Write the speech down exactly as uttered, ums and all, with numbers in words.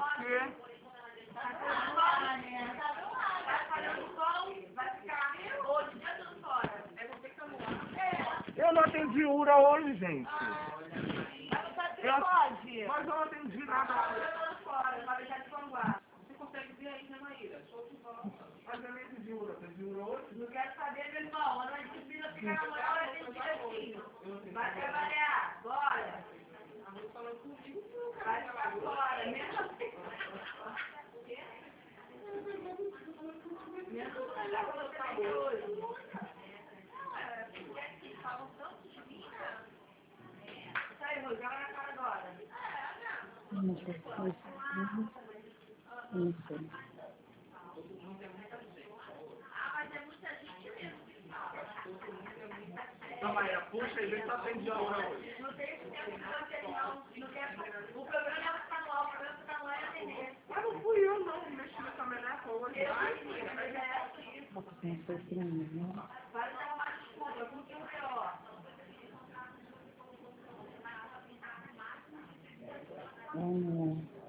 quê? Vai falhando o sol, vai ficar hoje, dia tudo fora. É você que tomou. Eu não atendi URA hoje, gente. Mas você até Eu- pode. Mas eu não atendi nada hoje. Eu tô fora, vai deixar de panguar. Você consegue ver aí, né, Maíra? Show de bola. Mas eu nem atendi URA. Atendi URA hoje? Não quero saber, meu irmão. A noite precisa ficar na moral, a gente direitinho. Vai trabalhar, bora. Vai ficar fora, mesmo assim. Mesmo assim, já você tem hoje. Falam tanto de mim, né? Isso aí, Rô, joga na cara agora. Ah, mas é muita gente mesmo que fala. Não, Maíra, puxa e vê se eu atendi a URA hoje. Não tem esse tempo de você não. Não quer... O problema é ficar no ar, o problema é ficar no ar é atender. Mas não fui eu, não. Mexi nessa meleca hoje. Eu filha, mas é assim. Vai dar uma desculpa, porque o pior. Hum.